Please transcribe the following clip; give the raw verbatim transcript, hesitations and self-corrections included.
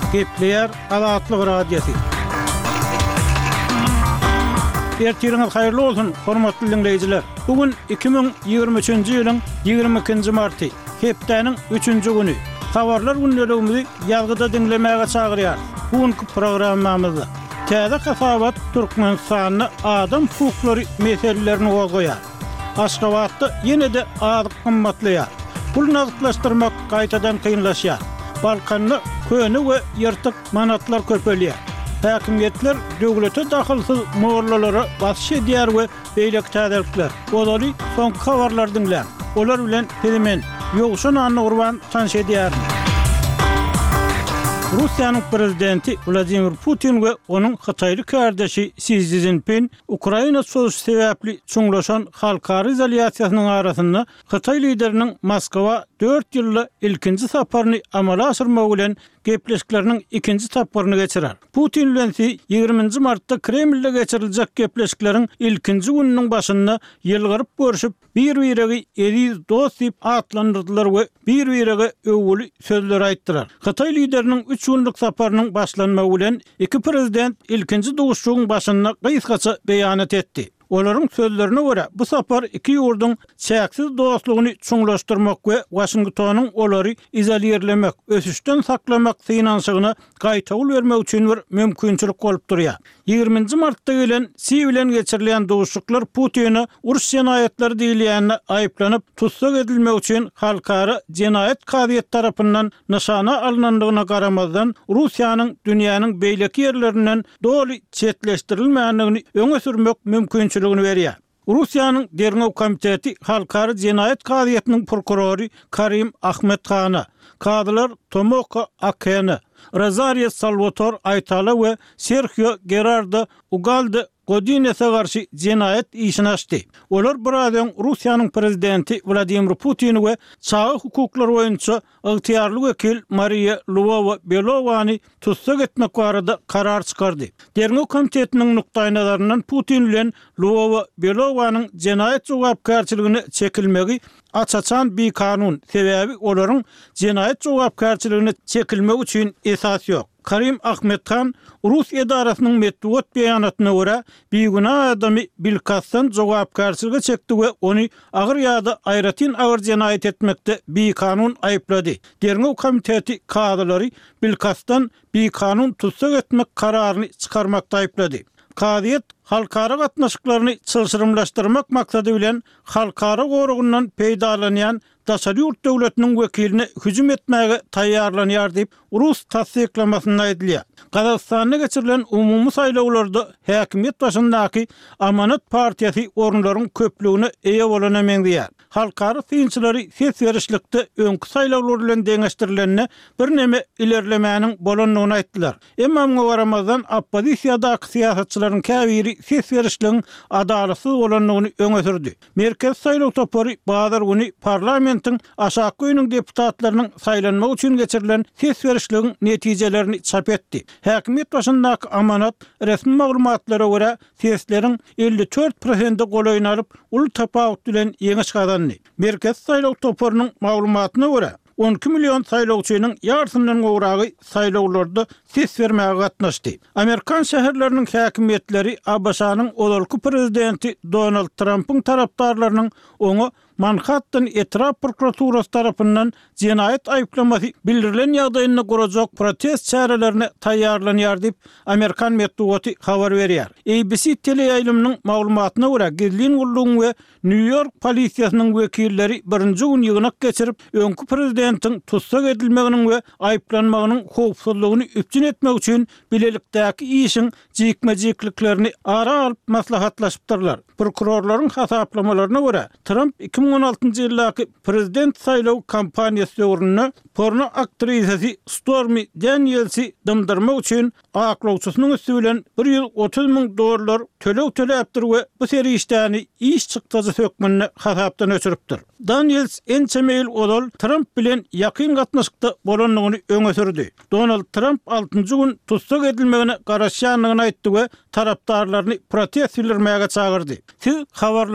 Gepleyer Azatlyk Radiosu. Ertiriniz hayırlı olsun, hormatly dinleyijiler. Bugün iki bin ýygrimi üçinji ýylyň ýygrimi ikinji marty, hepdeniň üçünji güni. Habarlar gündäligimizi ýalgyda dinlemäge çagyrýar. Bugünkü programmamyzda täze kasabat Türkmenistanyny adam hukuklary meselelerini goýar. Aşgabatda ýene-de azyk gymmatlaýar. Pul nazyklaşdyrmak gaýtadan kynlaşýar. Balkanyny köni we ýyrtyk manatlar köpelýär. Häkimetler döwlete dahylsyz moğorlalara basyş edýär we beýlek täzelikler. Olary soňky habarlar dinlän. Olar bilen hemen ýogşan anny gurban tanış edýär. Russiýanyň prezidenti Vladimir Putin we onuň Hytaýly kardeşi Xi Jinping Ukraina soýuşy sebäpli çuňlaşan halkary izolýasiýasynyň arasynda Hytaý lideriniň Moskwa dört ýylly ilkinji saparyny amala aşyrmak bilen gepleşikleriniň ikinji taparyny geçirer. Putin bilen ýygrimiňji martda Kremlde geçiriljek gepleşikleriň ilkinji gününiň başynda ýylgyryp görüşip bir-biregi eriz dost diýip atlandyrdylar we bir-birege öwgüli sözler aýtdylar. Hytaý lideriniň üç günlük saparynyň başlanmagy bilen iki prezident ilkinji duguşçugyň başynda gysgaça beýanat etdi. Olaryň sözlerine görä, bu sapar iki ýurduň çäksiz dostlugyny çuňlaşdyrmak we Washingtonyň olary izolýerlemek, ösüşden saklamak synanşygyna gaýtagyl bermek üçin bir mümkinçilik bolup durýar. ýygrimiňji martda gelen Xi bilen geçirilen duguşçuklar Putin'i uruş jenaýetleri diýilýänine aýyplanyp tutsak edilmek üçin halkara jenaýet kadyet tarapyndan nyşana alynandygyna garamazdan Russiýanyň dünýäniň beýleki ýerlerinden doly çetleşdirilmänligini öňe sürmek mümkinçiligini berýär. Russiýanyň Derňew komiteti halkary jenaýet kadyetiniň prokurory Karim Ahmedkhana, kadylar Tomoko Akena, Rosario Salvatore Aytala we Sergio Gerardo Ugalde Godines'e garşy jenaýet işini açdy. Olar buradan Russiýanyň prezidenti Vladimir Putin we çağı hukuklar boýunça ygtyýarly wekil Maria Lvova-Belovany tutsak etmek barada karar çykardy. Derňew komitetiniň nukdaý nazaryndan Putin bilen Lvova-Belovanyň jenaýet jogapkärçiligini çekilmegi açaçan bir kanun sebäbi olaryň jenaýet jogapkärçiligini çekilmek üçin esas ýok. Karim Ahmedkhan Rus edarasynyň metbuat beýanatyna görä bir günah adamy bilkasdan jogapkärçiligi çekdi we ony agyr ýa-da aýratyn agyr jenaýet etmekde bir kanun aýplady. Derňew komiteti kadylary bilkasdan bir kanun tutsak etmek kararyny çykarmakda aýplady. Kadyet halkara gatnaşyklaryny çylşyrymlaşdyrmak maksady bilen halkara gorugundan peýdalanýan daşary ýurt döwletiniň wekiline hüjüm etmäge taýýarlanýar diýip Rus tasdiklamasyna aýdylýar. Gazakstanda geçirilen umumy saýlawlarda häkimet başyndaky Amanat partiýasy orunlaryň köpligine eýe bolanameýär. Halkara synçylary ses berişlikde öňkü saýlawlar bilen deňeşdirilenine bir neme ilerlemäniň bolanlygyny aýtdylar. Emma muňa garamazdan oppozisiýadaky siýasatçylaryň käbiri ses berişligiň adalatsız bolanlygyny öňe sürdi. Merkez saýlaw topary bazar güni parlamentiň aşağı öýüniň deputatlarynyň saýlanmagy üçin geçirilen ses berişligiň netijelerini çap etdi. Häkimet başyndaky Amanat resmi maglumatlara görä sesleriň elli dört prosent golaýyny alyp uly tapawut bilen ýeňiş gazandy. Merkez saýlaw toparynyň maglumatyna görä on iki milyon saýlawçynyň ýartyndan gowragy saýlawlarda ses bermäge gatnaşdy. Amerikan şäherleriniň häkimetleri A B S-nyň olalky prezidenti Donald Trump'yň tarapdarlarynyň oňa Manhattan etraf prokuraturasy tarapyndan jenaýet aýplamasy bildirilen ýagdaýyna gorajak protest çärelerine taýýarlanýar diýip Amerikan medeniýeti habar berýär. A B C teleýaýlymynyň maglumatyna görä Gizlin Gullugyň we New York polisiýasynyň wekilleri birinji gün ýygnak geçirip öňkü prezidentiň tutsak edilmeginiň we aýplanmagynyň howpsuzlygyny üpçün etmek üçin bilelikdäki işiň jikmejikliklerini ara alyp maslahatlaşypdyrlar. Prokurorlaryň hasaplamalarına görä Trump iki bin on altynjy ýyldaky prezident saýlaw kampaniýasy döwründe porno aktrisasy Stormy Daniels'i dymdyrmak üçin aklawçysynyň üstü bilen bir ýyl otuz miň dollar tölew töläpdir we bu seri işläni iş çykdyjy sökmenine hasapdan öçüripdir. Daniels ençemeýil odal Trump bilen ýakyn gatnaşykda bolanlygyny öňe sürdi. Donald Trump altynjy gün tutsak edilmegine garaşýanlygyny aýtdy we tarapdarlaryny protest bildirmäge çagyrdy. Siz habar